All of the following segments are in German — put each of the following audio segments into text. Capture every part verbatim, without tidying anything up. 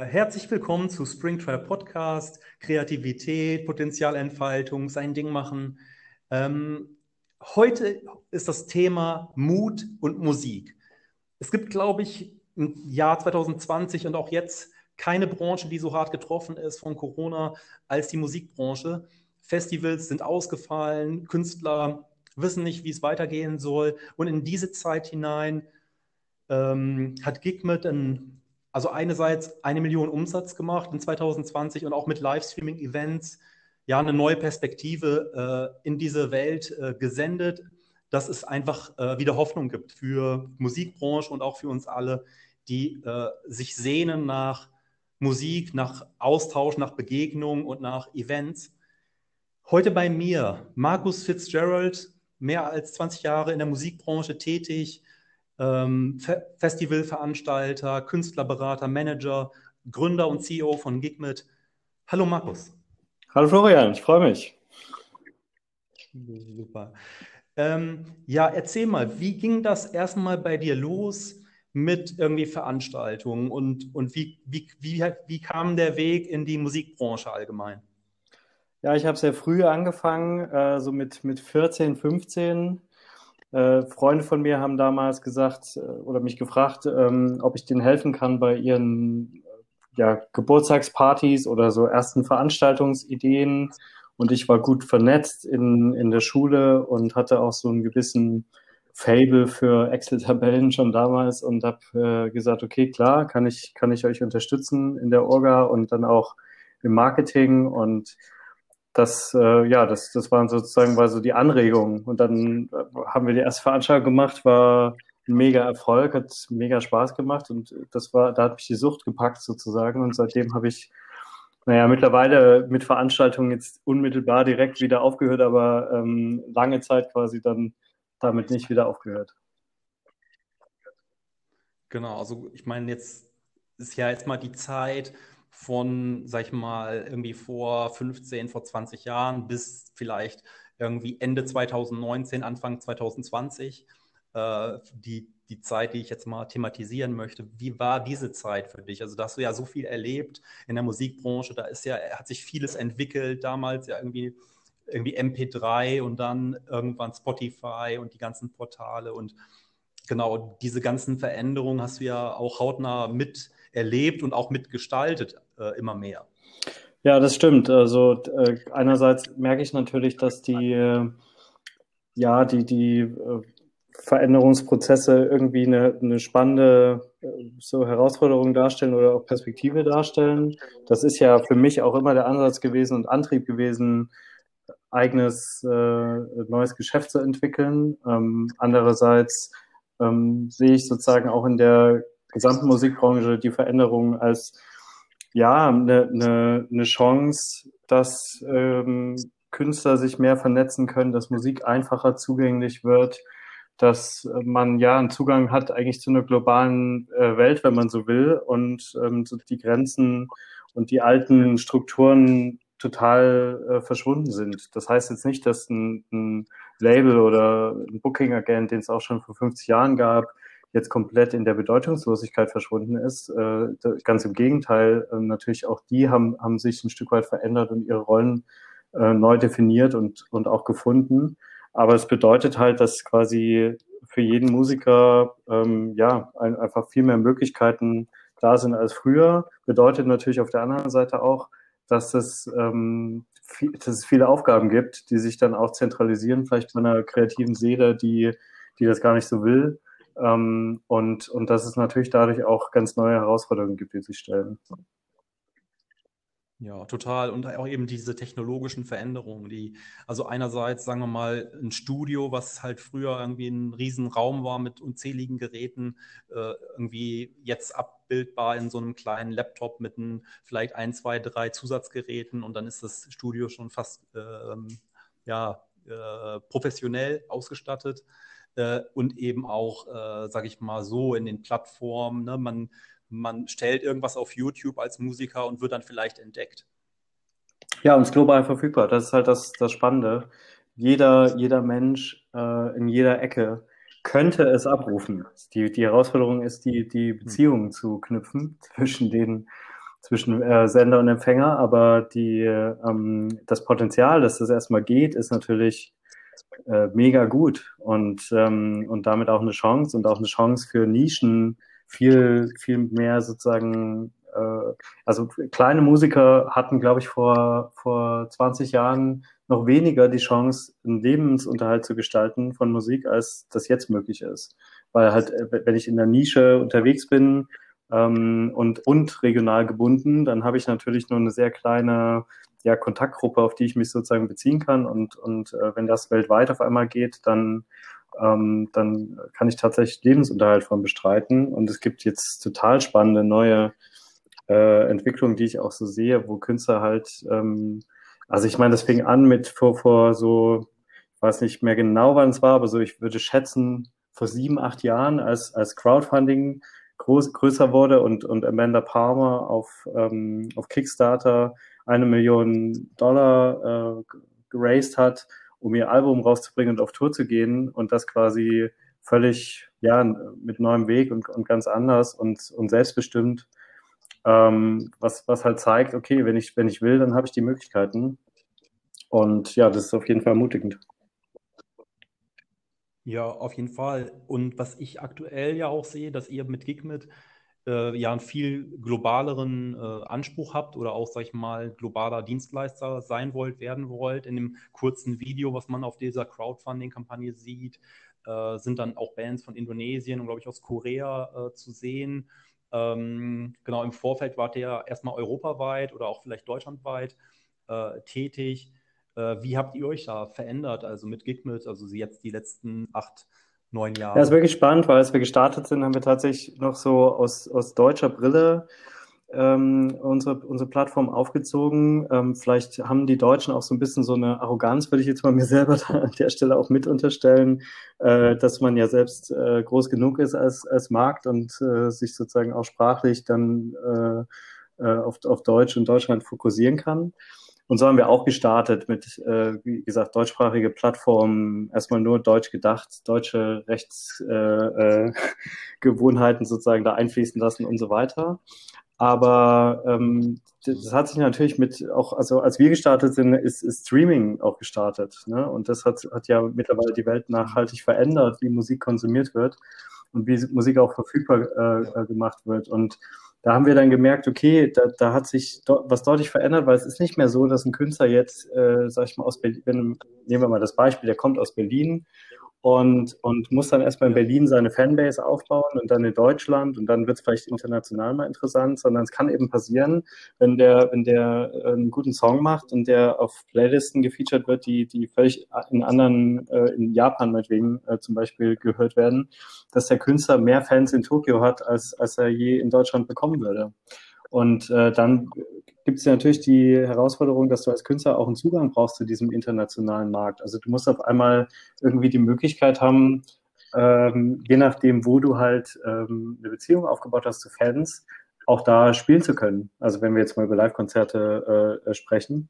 herzlich willkommen zu Springtribe Podcast, Kreativität, Potenzialentfaltung, sein Ding machen. Ähm, heute ist das Thema Mut und Musik. Es gibt, glaube ich, im Jahr zwanzig zwanzig und auch jetzt keine Branche, die so hart getroffen ist von Corona als die Musikbranche. Festivals sind ausgefallen, Künstler wissen nicht, wie es weitergehen soll. Und in diese Zeit hinein ähm, hat Gigmet ein, also einerseits eine Million Umsatz gemacht in zwanzig zwanzig und auch mit Livestreaming-Events ja eine neue Perspektive äh, in diese Welt äh, gesendet, dass es einfach äh, wieder Hoffnung gibt für Musikbranche und auch für uns alle, die äh, sich sehnen nach Musik, nach Austausch, nach Begegnung und nach Events. Heute bei mir Marcus Fitzgerald, mehr als zwanzig Jahre in der Musikbranche tätig, ähm, Fe Festivalveranstalter, Künstlerberater, Manager, Gründer und C E O von Gigmet. Hallo Markus. Hallo Florian, ich freue mich. Super. Ähm, ja, erzähl mal, wie ging das erstmal bei dir los mit irgendwie Veranstaltungen und, und wie, wie, wie, wie kam der Weg in die Musikbranche allgemein? Ja, ich habe sehr früh angefangen, äh, so mit, mit vierzehn, fünfzehn. Äh, Freunde von mir haben damals gesagt äh, oder mich gefragt, ähm, ob ich denen helfen kann bei ihren äh, ja, Geburtstagspartys oder so ersten Veranstaltungsideen. Und ich war gut vernetzt in, in der Schule und hatte auch so einen gewissen Faible für Excel-Tabellen schon damals und habe äh, gesagt, okay, klar, kann ich, kann ich euch unterstützen in der Orga und dann auch im Marketing und das, äh, ja, das, das waren sozusagen war so die Anregungen. Und dann äh, haben wir die erste Veranstaltung gemacht, war ein mega Erfolg, hat mega Spaß gemacht und das war, da hat mich die Sucht gepackt sozusagen. Und seitdem habe ich, naja, mittlerweile mit Veranstaltungen jetzt unmittelbar direkt wieder aufgehört, aber ähm, lange Zeit quasi dann damit nicht wieder aufgehört. Genau, also ich meine, jetzt ist ja jetzt mal die Zeit von, sag ich mal, irgendwie vor fünfzehn, vor zwanzig Jahren bis vielleicht irgendwie Ende zwanzig neunzehn, Anfang zwanzig zwanzig. Äh, die, die Zeit, die ich jetzt mal thematisieren möchte. Wie war diese Zeit für dich? Also da hast du ja so viel erlebt in der Musikbranche, da ist ja, hat sich vieles entwickelt, damals ja irgendwie, irgendwie M P drei und dann irgendwann Spotify und die ganzen Portale und genau, diese ganzen Veränderungen hast du ja auch hautnah miterlebt und auch mitgestaltet, äh, immer mehr. Ja, das stimmt. Also äh, einerseits merke ich natürlich, dass die äh, ja, die, die äh, Veränderungsprozesse irgendwie eine, eine spannende äh, so Herausforderung darstellen oder auch Perspektive darstellen. Das ist ja für mich auch immer der Ansatz gewesen und Antrieb gewesen, eigenes äh, neues Geschäft zu entwickeln. Ähm, andererseits ähm, sehe ich sozusagen auch in der gesamten Musikbranche die Veränderung als ja eine, eine, eine Chance, dass ähm, Künstler sich mehr vernetzen können, dass Musik einfacher zugänglich wird, dass man ja einen Zugang hat eigentlich zu einer globalen äh, Welt, wenn man so will, und ähm, so die Grenzen und die alten Strukturen total äh, verschwunden sind. Das heißt jetzt nicht, dass ein, ein Label oder ein Booking-Agent, den es auch schon vor fünfzig Jahren gab, jetzt komplett in der Bedeutungslosigkeit verschwunden ist. Äh, ganz im Gegenteil, äh, natürlich auch die haben, haben sich ein Stück weit verändert und ihre Rollen äh, neu definiert und, und auch gefunden. Aber es bedeutet halt, dass quasi für jeden Musiker ähm, ja ein, einfach viel mehr Möglichkeiten da sind als früher. Bedeutet natürlich auf der anderen Seite auch, dass es, ähm, viel, dass es viele Aufgaben gibt, die sich dann auch zentralisieren, vielleicht bei einer kreativen Seele, die, die das gar nicht so will. Ähm, und, und dass es natürlich dadurch auch ganz neue Herausforderungen gibt, die sich stellen. Ja, total. Und auch eben diese technologischen Veränderungen, die, also einerseits, sagen wir mal, ein Studio, was halt früher irgendwie ein Riesenraum war mit unzähligen Geräten, äh, irgendwie jetzt abbildbar in so einem kleinen Laptop mit ein, vielleicht ein, zwei, drei Zusatzgeräten und dann ist das Studio schon fast ähm, ja, äh, professionell ausgestattet äh, und eben auch, äh, sage ich mal, so in den Plattformen. Ne? Man man stellt irgendwas auf YouTube als Musiker und wird dann vielleicht entdeckt. Ja, und es ist global verfügbar. Das ist halt das, das Spannende. Jeder, jeder Mensch äh, in jeder Ecke könnte es abrufen. Die, die Herausforderung ist, die, die Hm. Beziehungen zu knüpfen zwischen den zwischen äh, Sender und Empfänger, aber die, ähm, das Potenzial, dass das erstmal geht, ist natürlich äh, mega gut und, ähm, und damit auch eine Chance und auch eine Chance für Nischen viel, viel mehr sozusagen, äh, also kleine Musiker hatten, glaube ich, vor, vor zwanzig Jahren noch weniger die Chance, einen Lebensunterhalt zu gestalten von Musik, als das jetzt möglich ist. Weil halt, äh, wenn ich in der Nische unterwegs bin, ähm, und, und regional gebunden, dann habe ich natürlich nur eine sehr kleine ja, Kontaktgruppe, auf die ich mich sozusagen beziehen kann. Und, und äh, wenn das weltweit auf einmal geht, dann, ähm, dann kann ich tatsächlich Lebensunterhalt von bestreiten. Und es gibt jetzt total spannende neue äh, Entwicklungen, die ich auch so sehe, wo Künstler halt, ähm, also ich meine, das fing an mit vor, vor so, ich weiß nicht mehr genau, wann es war, aber so, ich würde schätzen, vor sieben, acht Jahren, als, als Crowdfunding groß, größer wurde und, und Amanda Palmer auf, ähm, auf Kickstarter eine Million Dollar äh, geraced hat, um ihr Album rauszubringen und auf Tour zu gehen und das quasi völlig, ja, mit neuem Weg und, und ganz anders und, und selbstbestimmt, ähm, was, was halt zeigt, okay, wenn ich, wenn ich will, dann habe ich die Möglichkeiten. Und ja, das ist auf jeden Fall ermutigend. Ja, auf jeden Fall. Und was ich aktuell ja auch sehe, dass ihr mit Gigmit äh, ja einen viel globaleren äh, Anspruch habt oder auch, sag ich mal, globaler Dienstleister sein wollt, werden wollt. In dem kurzen Video, was man auf dieser Crowdfunding-Kampagne sieht, äh, sind dann auch Bands von Indonesien und, glaube ich, aus Korea äh, zu sehen. Ähm, genau, im Vorfeld wart ihr ja erstmal europaweit oder auch vielleicht deutschlandweit äh, tätig. Äh, wie habt ihr euch da verändert, also mit Gigmit, also jetzt die letzten acht, neun Ja, ist Jahre? wirklich spannend, weil als wir gestartet sind, haben wir tatsächlich noch so aus, aus deutscher Brille ähm, unsere, unsere Plattform aufgezogen. Ähm, vielleicht haben die Deutschen auch so ein bisschen so eine Arroganz, würde ich jetzt mal mir selber da an der Stelle auch mit unterstellen, äh, dass man ja selbst äh, groß genug ist als, als Markt und äh, sich sozusagen auch sprachlich dann äh, äh, auf, auf Deutsch und Deutschland fokussieren kann. Und so haben wir auch gestartet mit, äh, wie gesagt, deutschsprachige Plattformen, erstmal nur deutsch gedacht, deutsche Rechtsgewohnheiten äh, äh, Gewohnheiten sozusagen da einfließen lassen und so weiter. Aber ähm, das hat sich natürlich mit auch, also als wir gestartet sind, ist, ist Streaming auch gestartet. Ne? Und das hat, hat ja mittlerweile die Welt nachhaltig verändert, wie Musik konsumiert wird und wie Musik auch verfügbar äh, gemacht wird. Und da haben wir dann gemerkt, okay, da, da hat sich do, was deutlich verändert, weil es ist nicht mehr so, dass ein Künstler jetzt, äh, sag ich mal, aus Berlin, wenn, nehmen wir mal das Beispiel, der kommt aus Berlin und, und muss dann erstmal in Ja. Berlin seine Fanbase aufbauen und dann in Deutschland und dann wird es vielleicht international mal interessant, sondern es kann eben passieren, wenn der, wenn der einen guten Song macht und der auf Playlisten gefeatured wird, die, die völlig in anderen, äh, in Japan meinetwegen äh, zum Beispiel gehört werden, dass der Künstler mehr Fans in Tokio hat, als, als er je in Deutschland bekommen würde. Und äh, dann gibt es ja natürlich die Herausforderung, dass du als Künstler auch einen Zugang brauchst zu diesem internationalen Markt. Also du musst auf einmal irgendwie die Möglichkeit haben, ähm, je nachdem, wo du halt ähm, eine Beziehung aufgebaut hast zu Fans, auch da spielen zu können. Also wenn wir jetzt mal über Live-Konzerte äh, sprechen.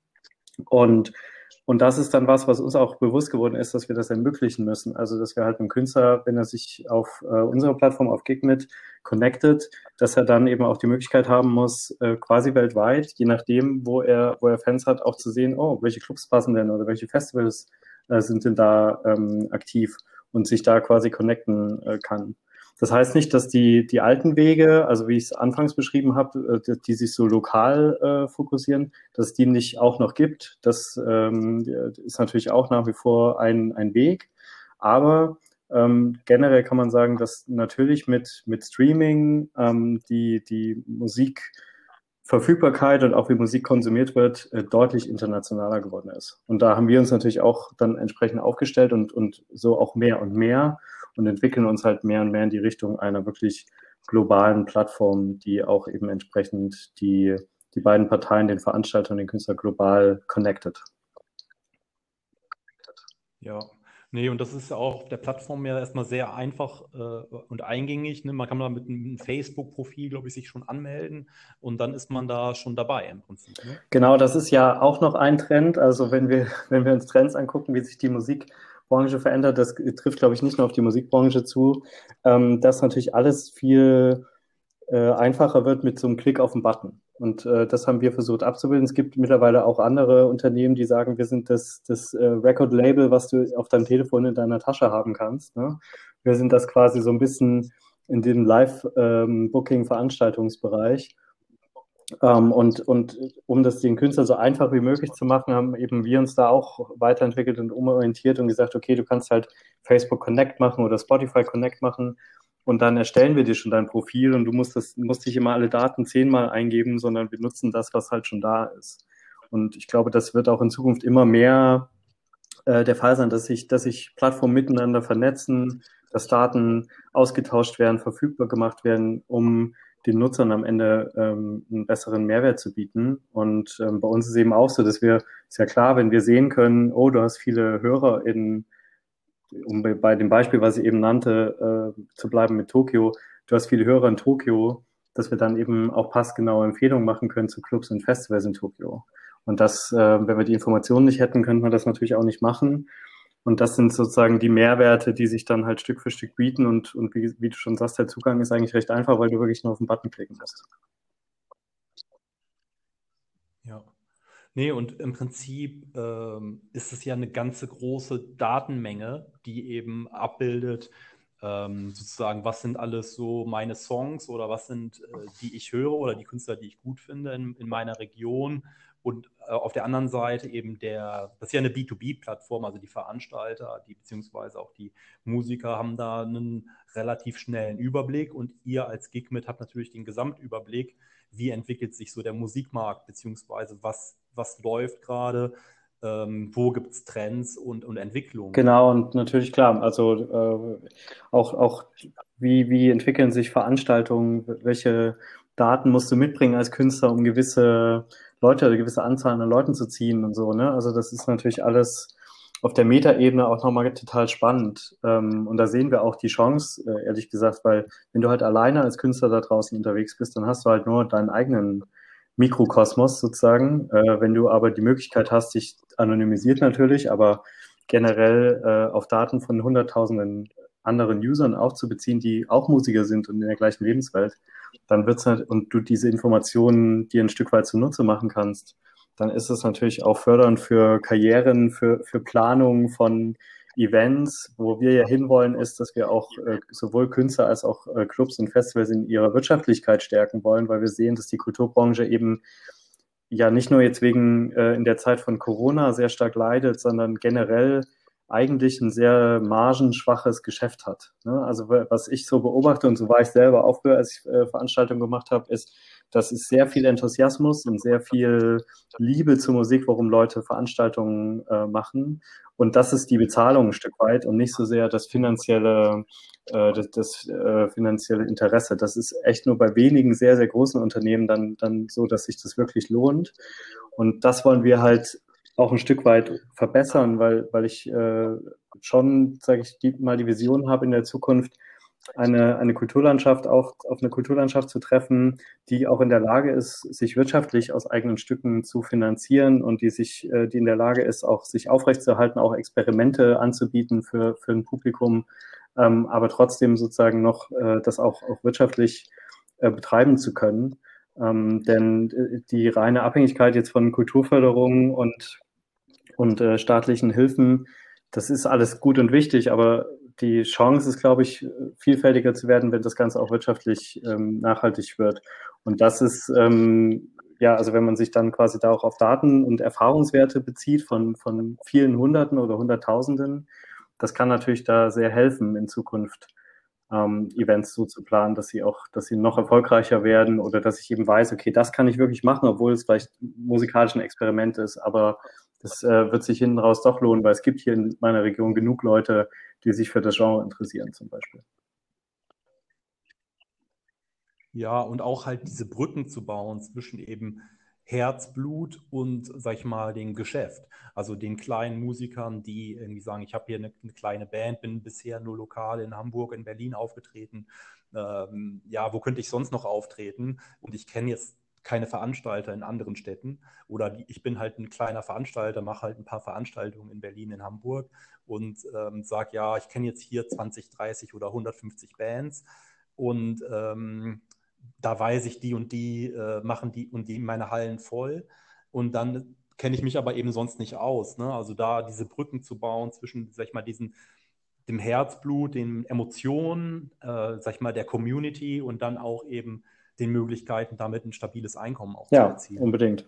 Und, und das ist dann was, was uns auch bewusst geworden ist, dass wir das ermöglichen müssen. Also, dass wir halt einem Künstler, wenn er sich auf äh, unserer Plattform, auf Gigmit connected, dass er dann eben auch die Möglichkeit haben muss, äh, quasi weltweit, je nachdem, wo er, wo er Fans hat, auch zu sehen, oh, welche Clubs passen denn oder welche Festivals äh, sind denn da ähm, aktiv und sich da quasi connecten äh, kann. Das heißt nicht, dass die, die alten Wege, also wie ich es anfangs beschrieben habe, die, die sich so lokal äh, fokussieren, dass es die nicht auch noch gibt. Das ähm, ist natürlich auch nach wie vor ein, ein Weg. Aber ähm, generell kann man sagen, dass natürlich mit, mit Streaming ähm, die, die Musikverfügbarkeit und auch wie Musik konsumiert wird, äh, deutlich internationaler geworden ist. Und da haben wir uns natürlich auch dann entsprechend aufgestellt und, und so auch mehr und mehr und entwickeln uns halt mehr und mehr in die Richtung einer wirklich globalen Plattform, die auch eben entsprechend die, die beiden Parteien, den Veranstalter und den Künstler global connected. Ja, nee, und das ist ja auch auf der Plattform ja erstmal sehr einfach äh, und eingängig. Ne? Man kann da mit einem Facebook-Profil, glaube ich, sich schon anmelden und dann ist man da schon dabei im Prinzip. Ne? Genau, das ist ja auch noch ein Trend. Also wenn wir, wenn wir uns Trends angucken, wie sich die Musikbranche verändert, das trifft, glaube ich, nicht nur auf die Musikbranche zu, ähm, dass natürlich alles viel äh, einfacher wird mit so einem Klick auf den Button. Und äh, das haben wir versucht abzubilden. Es gibt mittlerweile auch andere Unternehmen, die sagen, wir sind das, das äh, Record-Label, was du auf deinem Telefon in deiner Tasche haben kannst. Ne? Wir sind das quasi so ein bisschen in dem Live-Booking-Veranstaltungsbereich. Ähm, und, und um das den Künstlern so einfach wie möglich zu machen, haben eben wir uns da auch weiterentwickelt und umorientiert und gesagt, okay, du kannst halt Facebook Connect machen oder Spotify Connect machen und dann erstellen wir dir schon dein Profil und du musst, das, musst nicht immer alle Daten zehnmal eingeben, sondern wir nutzen das, was halt schon da ist. Und ich glaube, das wird auch in Zukunft immer mehr äh, der Fall sein, dass sich, dass sich Plattformen miteinander vernetzen, dass Daten ausgetauscht werden, verfügbar gemacht werden, um den Nutzern am Ende ähm, einen besseren Mehrwert zu bieten. Und ähm, bei uns ist eben auch so, dass wir, ist ja klar, wenn wir sehen können, oh, du hast viele Hörer in, um bei, bei dem Beispiel, was ich eben nannte, äh, zu bleiben mit Tokio, du hast viele Hörer in Tokio, dass wir dann eben auch passgenaue Empfehlungen machen können zu Clubs und Festivals in Tokio. Und das, äh, wenn wir die Informationen nicht hätten, könnte man das natürlich auch nicht machen. Und das sind sozusagen die Mehrwerte, die sich dann halt Stück für Stück bieten. Und, und wie, wie du schon sagst, der Zugang ist eigentlich recht einfach, weil du wirklich nur auf den Button klicken musst. Ja. Nee, und im Prinzip ähm, ist es ja eine ganze große Datenmenge, die eben abbildet, ähm, sozusagen, was sind alles so meine Songs oder was sind, äh, die ich höre oder die Künstler, die ich gut finde in, in meiner Region. Und äh, auf der anderen Seite eben der, das ist ja eine B zwei B-Plattform, also die Veranstalter, die beziehungsweise auch die Musiker haben da einen relativ schnellen Überblick und ihr als Gigmit habt natürlich den Gesamtüberblick, wie entwickelt sich so der Musikmarkt, beziehungsweise was, was läuft gerade, ähm, wo gibt es Trends und, und Entwicklungen. Genau, und natürlich klar, also äh, auch, auch wie, wie entwickeln sich Veranstaltungen, welche Daten musst du mitbringen als Künstler, um gewisse Leute, eine gewisse Anzahl an Leuten zu ziehen und so, ne? Also das ist natürlich alles auf der Metaebene auch nochmal total spannend. Ähm, und da sehen wir auch die Chance, äh, ehrlich gesagt, weil wenn du halt alleine als Künstler da draußen unterwegs bist, dann hast du halt nur deinen eigenen Mikrokosmos sozusagen. Äh, wenn du aber die Möglichkeit hast, dich anonymisiert natürlich, aber generell äh, auf Daten von hunderttausenden anderen Usern auch zu beziehen, die auch Musiker sind und in der gleichen Lebenswelt, dann wird's halt, und du diese Informationen dir ein Stück weit zunutze machen kannst, dann ist es natürlich auch fördernd für Karrieren, für, für Planung von Events. Wo wir ja hinwollen, ist, dass wir auch äh, sowohl Künstler als auch äh, Clubs und Festivals in ihrer Wirtschaftlichkeit stärken wollen, weil wir sehen, dass die Kulturbranche eben ja nicht nur jetzt wegen äh, in der Zeit von Corona sehr stark leidet, sondern generell eigentlich ein sehr margenschwaches Geschäft hat. Ne? Also was ich so beobachte, und so war ich selber auch früher, als ich äh, Veranstaltungen gemacht habe, ist, dass es sehr viel Enthusiasmus und sehr viel Liebe zur Musik, warum Leute Veranstaltungen äh, machen. Und das ist die Bezahlung ein Stück weit und nicht so sehr das finanzielle, äh, das, das äh, finanzielle Interesse. Das ist echt nur bei wenigen sehr, sehr großen Unternehmen dann, dann so, dass sich das wirklich lohnt. Und das wollen wir halt auch ein Stück weit verbessern, weil, weil ich äh, schon, sage ich, die, mal die Vision habe in der Zukunft, eine, eine Kulturlandschaft auch auf eine Kulturlandschaft zu treffen, die auch in der Lage ist, sich wirtschaftlich aus eigenen Stücken zu finanzieren und die sich, äh, die in der Lage ist, auch sich aufrechtzuerhalten, auch Experimente anzubieten für, für ein Publikum, ähm, aber trotzdem sozusagen noch äh, das auch, auch wirtschaftlich äh, betreiben zu können. Ähm, denn äh, die reine Abhängigkeit jetzt von Kulturförderung und und äh, staatlichen Hilfen, das ist alles gut und wichtig, aber die Chance ist, glaube ich, vielfältiger zu werden, wenn das Ganze auch wirtschaftlich ähm, nachhaltig wird. Und das ist, ähm, ja, also wenn man sich dann quasi da auch auf Daten und Erfahrungswerte bezieht von, von vielen Hunderten oder Hunderttausenden, das kann natürlich da sehr helfen in Zukunft, ähm, Events so zu planen, dass sie auch, dass sie noch erfolgreicher werden oder dass ich eben weiß, okay, das kann ich wirklich machen, obwohl es vielleicht musikalisch ein Experiment ist, aber das äh, wird sich hinten raus doch lohnen, weil es gibt hier in meiner Region genug Leute, die sich für das Genre interessieren zum Beispiel. Ja, und auch halt diese Brücken zu bauen zwischen eben Herzblut und, sag ich mal, dem Geschäft. Also den kleinen Musikern, die irgendwie sagen, ich habe hier eine, eine kleine Band, bin bisher nur lokal in Hamburg, in Berlin aufgetreten. Ähm, ja, wo könnte ich sonst noch auftreten? Und ich kenne jetzt keine Veranstalter in anderen Städten. Oder die, ich bin halt ein kleiner Veranstalter, mache halt ein paar Veranstaltungen in Berlin, in Hamburg und ähm, sage, ja, ich kenne jetzt hier zwanzig, dreißig oder hundertfünfzig Bands. Und ähm, da weiß ich, die und die äh, machen die und die meine Hallen voll. Und dann kenne ich mich aber eben sonst nicht aus. Ne? Also da diese Brücken zu bauen zwischen, sag ich mal, diesen, dem Herzblut, den Emotionen, äh, sag ich mal, der Community und dann auch eben den Möglichkeiten, damit ein stabiles Einkommen auch zu Ja, erzielen. unbedingt.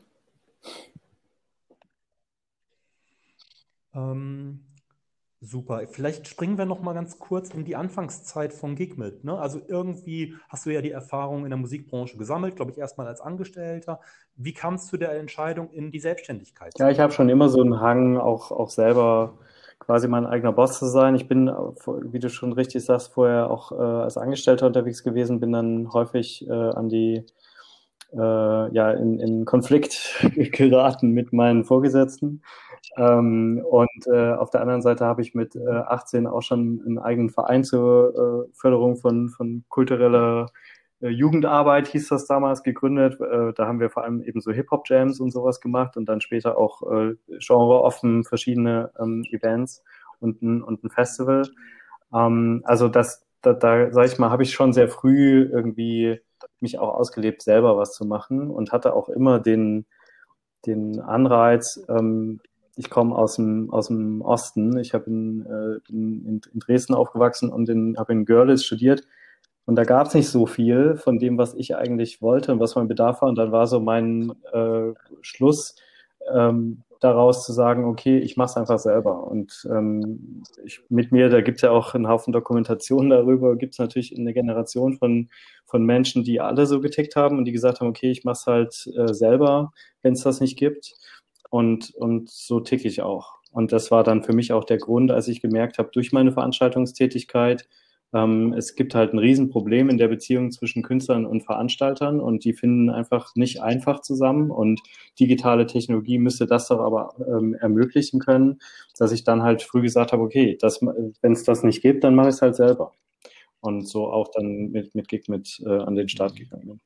Ähm, Super. Vielleicht springen wir noch mal ganz kurz in die Anfangszeit von Gigmit. Ne? Also irgendwie hast du ja die Erfahrung in der Musikbranche gesammelt, glaube ich, erstmal als Angestellter. Wie kam es zu der Entscheidung, in die Selbstständigkeit zu Ja, ich habe gehen? schon immer so einen Hang, auch, auch selber quasi mein eigener Boss zu sein. Ich bin, äh, wie du schon richtig sagst, vorher auch äh, als Angestellter unterwegs gewesen, bin dann häufig äh, an die, äh, ja, in, in Konflikt geraten mit meinen Vorgesetzten. Ähm, und äh, auf der anderen Seite habe ich mit äh, achtzehn auch schon einen eigenen Verein zur äh, Förderung von, von kultureller äh, Jugendarbeit, hieß das damals, gegründet. Äh, da haben wir vor allem eben so Hip-Hop-Jams und sowas gemacht und dann später auch äh, genreoffen verschiedene ähm, Events und ein, und ein Festival. Ähm, also das, da, da sage ich mal, habe ich schon sehr früh irgendwie mich auch ausgelebt, selber was zu machen und hatte auch immer den, den Anreiz, ähm, ich komme aus dem, aus dem Osten. Ich habe in, äh, in, in Dresden aufgewachsen und habe in Görlitz studiert. Und da gab es nicht so viel von dem, was ich eigentlich wollte und was mein Bedarf war. Und dann war so mein äh, Schluss ähm, daraus zu sagen, okay, ich mache es einfach selber. Und ähm, ich, mit mir, da gibt es ja auch einen Haufen Dokumentationen darüber, gibt es natürlich eine Generation von, von Menschen, die alle so getickt haben und die gesagt haben, okay, ich mache es halt äh, selber, wenn es das nicht gibt. Und, und so ticke ich auch. Und das war dann für mich auch der Grund, als ich gemerkt habe, durch meine Veranstaltungstätigkeit, ähm, es gibt halt ein Riesenproblem in der Beziehung zwischen Künstlern und Veranstaltern und die finden einfach nicht einfach zusammen und digitale Technologie müsste das doch aber ähm, ermöglichen können, dass ich dann halt früh gesagt habe, okay, wenn es das nicht gibt, dann mache ich es halt selber. Und so auch dann mit, mit Gig mit äh, an den Start gegangen bin.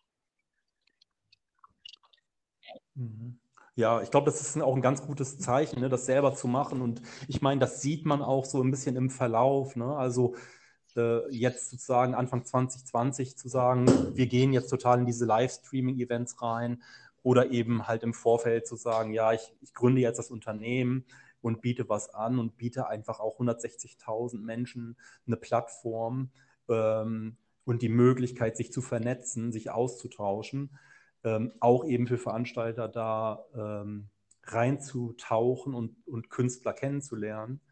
Mhm. Ja, ich glaube, das ist auch ein ganz gutes Zeichen, ne, das selber zu machen. Und ich meine, das sieht man auch so ein bisschen im Verlauf. Ne? Also äh, jetzt sozusagen Anfang zwanzig zwanzig zu sagen, wir gehen jetzt total in diese Livestreaming-Events rein oder eben halt im Vorfeld zu sagen, ja, ich, ich gründe jetzt das Unternehmen und biete was an und biete einfach auch hundertsechzigtausend Menschen eine Plattform ähm, und die Möglichkeit, sich zu vernetzen, sich auszutauschen. Ähm, auch eben für Veranstalter da ähm, reinzutauchen und, und Künstler kennenzulernen.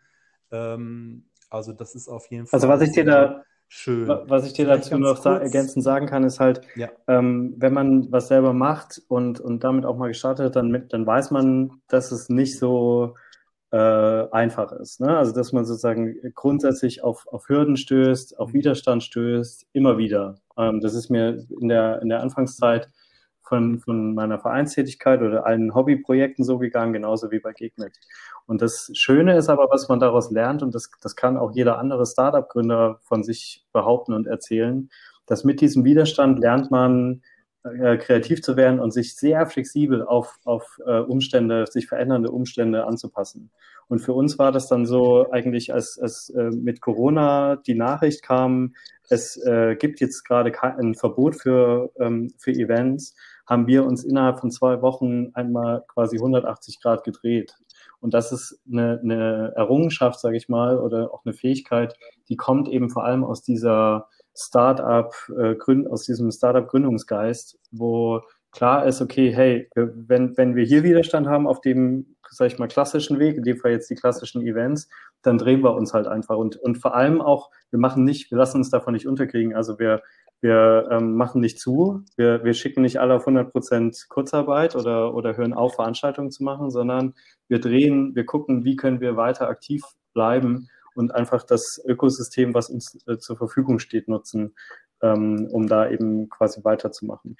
Ähm, also das ist auf jeden Also was Fall ich dir sehr da schön. Was ich dir Vielleicht dazu ganz noch sa kurz, ergänzend sagen kann, ist halt, ja. ähm, wenn man was selber macht und, und damit auch mal gestartet hat, dann, mit, dann weiß man, dass es nicht so äh, einfach ist. Ne? Also dass man sozusagen grundsätzlich auf, auf Hürden stößt, auf Mhm. Widerstand stößt, immer wieder. Ähm, das ist mir in der, in der Anfangszeit von, von meiner Vereinstätigkeit oder allen Hobbyprojekten so gegangen, genauso wie bei Gegnet. Und das Schöne ist aber, was man daraus lernt, und das, das kann auch jeder andere Startup-Gründer von sich behaupten und erzählen, dass mit diesem Widerstand lernt man, äh, kreativ zu werden und sich sehr flexibel auf, auf äh, Umstände, sich verändernde Umstände anzupassen. Und für uns war das dann so eigentlich, als, als äh, mit Corona die Nachricht kam, es äh, gibt jetzt gerade ein Verbot für, ähm, für Events, haben wir uns innerhalb von zwei Wochen einmal quasi hundertachtzig Grad gedreht. Und das ist eine, eine Errungenschaft, sage ich mal, oder auch eine Fähigkeit, die kommt eben vor allem aus dieser Startup, äh, Gründ, aus diesem Startup-Gründungsgeist, wo klar ist, okay, hey, wenn, wenn wir hier Widerstand haben auf dem, sag ich mal, klassischen Weg, in dem Fall jetzt die klassischen Events, dann drehen wir uns halt einfach. Und, und vor allem auch, wir machen nicht, wir lassen uns davon nicht unterkriegen. Also wir, wir ähm, machen nicht zu, wir, wir schicken nicht alle auf hundert Prozent Kurzarbeit oder, oder hören auf, Veranstaltungen zu machen, sondern wir drehen, wir gucken, wie können wir weiter aktiv bleiben und einfach das Ökosystem, was uns äh, zur Verfügung steht, nutzen, ähm, um da eben quasi weiterzumachen.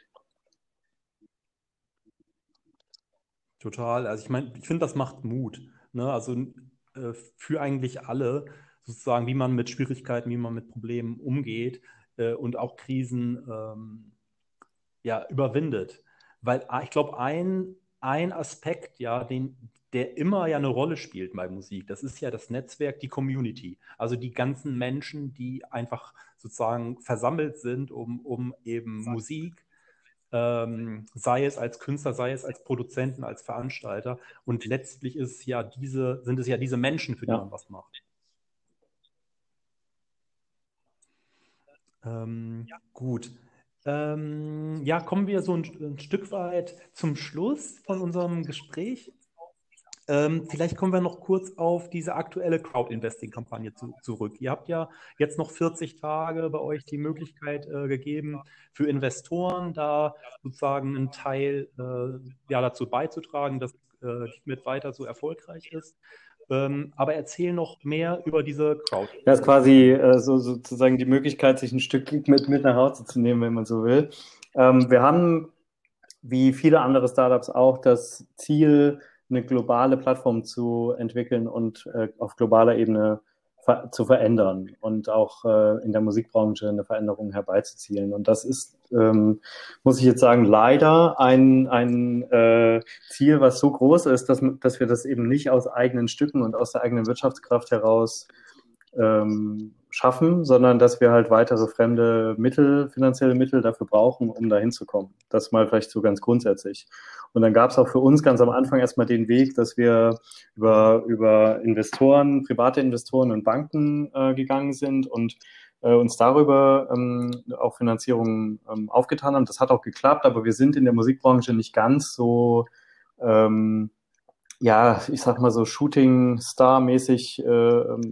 Total. Also ich meine, ich finde, das macht Mut. Ne? Also äh, für eigentlich alle, sozusagen, wie man mit Schwierigkeiten, wie man mit Problemen umgeht äh, und auch Krisen ähm, ja, überwindet. Weil ah, ich glaube, ein, ein Aspekt, ja, den, der immer ja eine Rolle spielt bei Musik. Das ist ja das Netzwerk, die Community. Also die ganzen Menschen, die einfach sozusagen versammelt sind, um, um eben Musik, ähm, sei es als Künstler, sei es als Produzenten, als Veranstalter. Und letztlich ist es ja diese, sind es ja diese Menschen, für die Ja. man was macht. Ähm, gut. Ähm, ja, kommen wir so ein, ein Stück weit zum Schluss von unserem Gespräch. Ähm, vielleicht kommen wir noch kurz auf diese aktuelle Crowd-Investing-Kampagne zu, zurück. Ihr habt ja jetzt noch vierzig Tage bei euch die Möglichkeit äh, gegeben, für Investoren da sozusagen einen Teil äh, ja, dazu beizutragen, dass äh, Geekmit weiter so erfolgreich ist. Ähm, aber erzähl noch mehr über diese Das ist quasi Crowd-Investition. äh, so sozusagen die Möglichkeit, sich ein Stück mit, mit nach Hause zu nehmen, wenn man so will. Ähm, wir haben, wie viele andere Startups auch, das Ziel, eine globale Plattform zu entwickeln und äh, auf globaler Ebene ver zu verändern und auch äh, in der Musikbranche eine Veränderung herbeizuzielen. Und das ist, ähm, muss ich jetzt sagen, leider ein, ein äh, Ziel, was so groß ist, dass, dass wir das eben nicht aus eigenen Stücken und aus der eigenen Wirtschaftskraft heraus ähm, schaffen, sondern dass wir halt weitere fremde Mittel, finanzielle Mittel dafür brauchen, um da hinzukommen. Das mal vielleicht so ganz grundsätzlich. Und dann gab es auch für uns ganz am Anfang erstmal den Weg, dass wir über, über Investoren, private Investoren und Banken äh, gegangen sind und äh, uns darüber ähm, auch Finanzierung ähm, aufgetan haben. Das hat auch geklappt, aber wir sind in der Musikbranche nicht ganz so ähm, ja, ich sag mal so Shooting-Star-mäßig äh,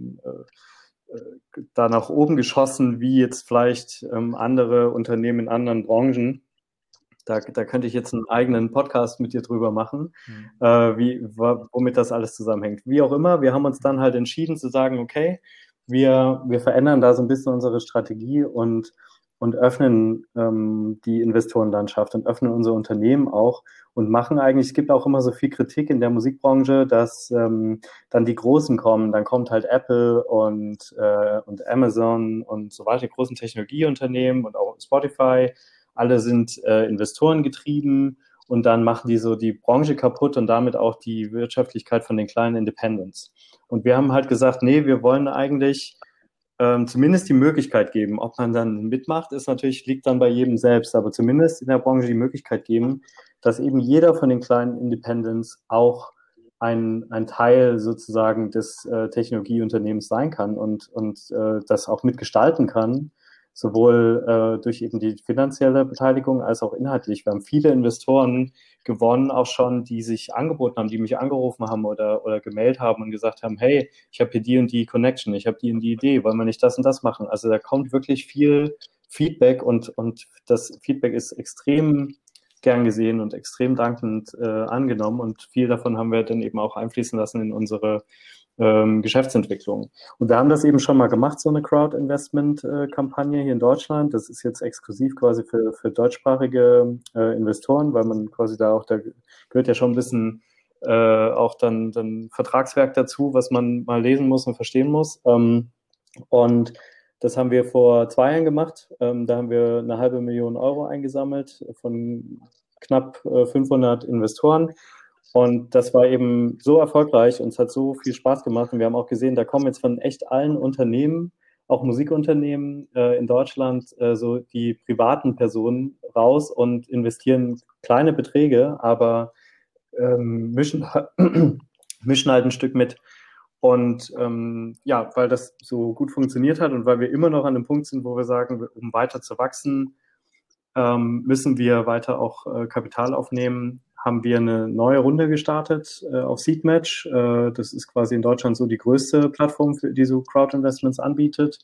äh, da nach oben geschossen, wie jetzt vielleicht ähm, andere Unternehmen in anderen Branchen. Da, da könnte ich jetzt einen eigenen Podcast mit dir drüber machen, Mhm. äh, wie, womit das alles zusammenhängt. Wie auch immer, wir haben uns dann halt entschieden zu sagen, okay, wir, wir verändern da so ein bisschen unsere Strategie und, und öffnen ähm, die Investorenlandschaft und öffnen unser Unternehmen auch und machen eigentlich, es gibt auch immer so viel Kritik in der Musikbranche, dass ähm, dann die Großen kommen, dann kommt halt Apple und, äh, und Amazon und so weiter, großen Technologieunternehmen und auch Spotify, alle sind äh, Investoren getrieben und dann machen die so die Branche kaputt und damit auch die Wirtschaftlichkeit von den kleinen Independents. Und wir haben halt gesagt, nee, wir wollen eigentlich ähm, zumindest die Möglichkeit geben. Ob man dann mitmacht, ist natürlich, liegt dann bei jedem selbst, aber zumindest in der Branche die Möglichkeit geben, dass eben jeder von den kleinen Independents auch ein, ein Teil sozusagen des äh, Technologieunternehmens sein kann und, und äh, das auch mitgestalten kann, sowohl äh, durch eben die finanzielle Beteiligung als auch inhaltlich. Wir haben viele Investoren gewonnen, auch schon, die sich angeboten haben, die mich angerufen haben oder, oder gemeldet haben und gesagt haben, hey, ich habe hier die und die Connection, ich habe die und die Idee, wollen wir nicht das und das machen? Also da kommt wirklich viel Feedback und, und das Feedback ist extrem gern gesehen und extrem dankend äh, angenommen und viel davon haben wir dann eben auch einfließen lassen in unsere ähm, Geschäftsentwicklung. Und wir haben das eben schon mal gemacht, so eine Crowd-Investment-Kampagne hier in Deutschland. Das ist jetzt exklusiv quasi für, für deutschsprachige äh, Investoren, weil man quasi da auch, da gehört ja schon ein bisschen äh, auch dann, dann Vertragswerk dazu, was man mal lesen muss und verstehen muss. Ähm, und das haben wir vor zwei Jahren gemacht. Ähm, da haben wir eine halbe Million Euro eingesammelt von knapp äh, fünfhundert Investoren. Und das war eben so erfolgreich und es hat so viel Spaß gemacht. Und wir haben auch gesehen, da kommen jetzt von echt allen Unternehmen, auch Musikunternehmen äh, in Deutschland, äh, so die privaten Personen raus und investieren kleine Beträge, aber ähm, mischen, mischen halt ein Stück mit. Und ähm, ja, weil das so gut funktioniert hat und weil wir immer noch an dem Punkt sind, wo wir sagen, um weiter zu wachsen, ähm, müssen wir weiter auch äh, Kapital aufnehmen, haben wir eine neue Runde gestartet äh, auf Seedmatch. Äh, das ist quasi in Deutschland so die größte Plattform, für, die so Crowd-Investments anbietet.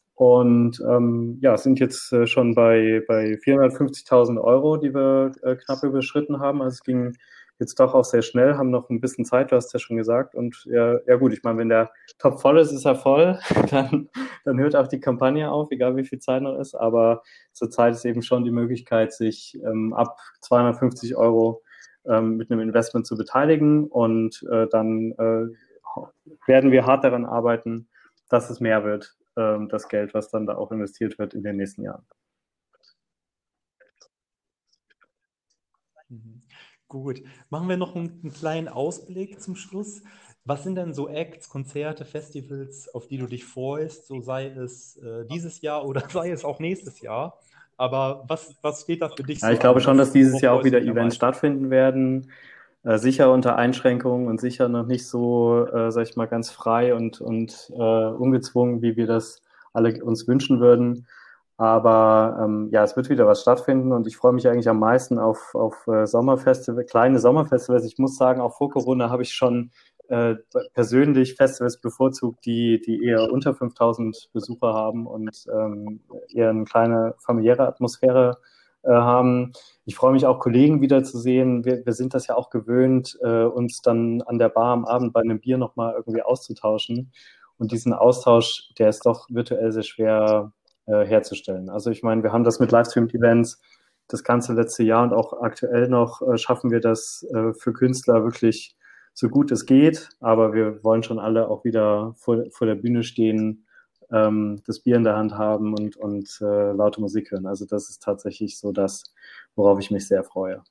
Und ähm, ja, sind jetzt äh, schon bei, bei vierhundertfünfzigtausend Euro, die wir äh, knapp überschritten haben. Also es ging jetzt doch auch sehr schnell, haben noch ein bisschen Zeit, du hast ja schon gesagt. Und ja, ja gut, ich meine, wenn der Top voll ist, ist er voll, dann, dann hört auch die Kampagne auf, egal wie viel Zeit noch ist. Aber zurzeit ist eben schon die Möglichkeit, sich ähm, ab zweihundertfünfzig Euro ähm, mit einem Investment zu beteiligen. Und äh, dann äh, werden wir hart daran arbeiten, dass es mehr wird, ähm, das Geld, was dann da auch investiert wird in den nächsten Jahren. Mhm. Gut. Machen wir noch einen, einen kleinen Ausblick zum Schluss. Was sind denn so Acts, Konzerte, Festivals, auf die du dich freust, so sei es äh, dieses Jahr oder sei es auch nächstes Jahr? Aber was, was steht da für dich Ja, so ich glaube an? schon, dass Was, dieses worauf Jahr auch freust du wieder dich am Events meisten? stattfinden werden. Äh, sicher unter Einschränkungen und sicher noch nicht so, äh, sag ich mal, ganz frei und, und äh, ungezwungen, wie wir das alle uns wünschen würden. Aber ähm, ja, es wird wieder was stattfinden und ich freue mich eigentlich am meisten auf, auf äh, Sommerfestival, kleine Sommerfestivals. Ich muss sagen, auch vor Corona habe ich schon äh, persönlich Festivals bevorzugt, die, die eher unter fünftausend Besucher haben und ähm, eher eine kleine familiäre Atmosphäre äh, haben. Ich freue mich auch, Kollegen wiederzusehen. Wir, wir sind das ja auch gewöhnt, äh, uns dann an der Bar am Abend bei einem Bier nochmal irgendwie auszutauschen. Und diesen Austausch, der ist doch virtuell sehr schwer äh, herzustellen. Also ich meine, wir haben das mit Livestream-Events das ganze letzte Jahr und auch aktuell noch äh, schaffen wir das äh, für Künstler wirklich so gut es geht. Aber wir wollen schon alle auch wieder vor, vor der Bühne stehen, ähm, das Bier in der Hand haben und, und äh, laute Musik hören. Also das ist tatsächlich so das, worauf ich mich sehr freue.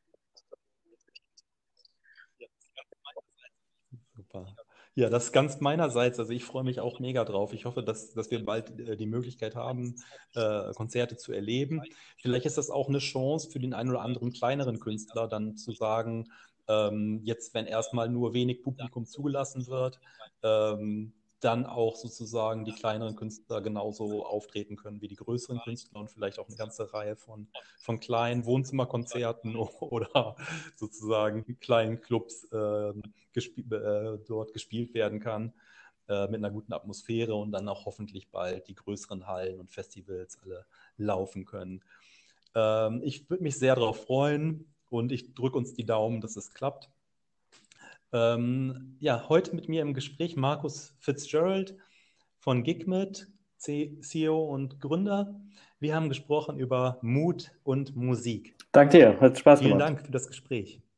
Super. Ja, das ist ganz meinerseits. Also ich freue mich auch mega drauf. Ich hoffe, dass, dass wir bald äh, die Möglichkeit haben, äh, Konzerte zu erleben. Vielleicht ist das auch eine Chance für den einen oder anderen kleineren Künstler, dann zu sagen, ähm, jetzt, wenn erstmal nur wenig Publikum zugelassen wird, ähm, dann auch sozusagen die kleineren Künstler genauso auftreten können wie die größeren Künstler und vielleicht auch eine ganze Reihe von, von kleinen Wohnzimmerkonzerten oder sozusagen kleinen Clubs äh, gespie äh, dort gespielt werden kann, äh, mit einer guten Atmosphäre und dann auch hoffentlich bald die größeren Hallen und Festivals alle laufen können. Ähm, ich würde mich sehr darauf freuen und ich drücke uns die Daumen, dass es klappt. Ähm, ja, heute mit mir im Gespräch Markus Fitzgerald von Gigmit, C E O und Gründer. Wir haben gesprochen über Mut und Musik. Danke dir, hat Spaß Vielen gemacht. Dank für das Gespräch.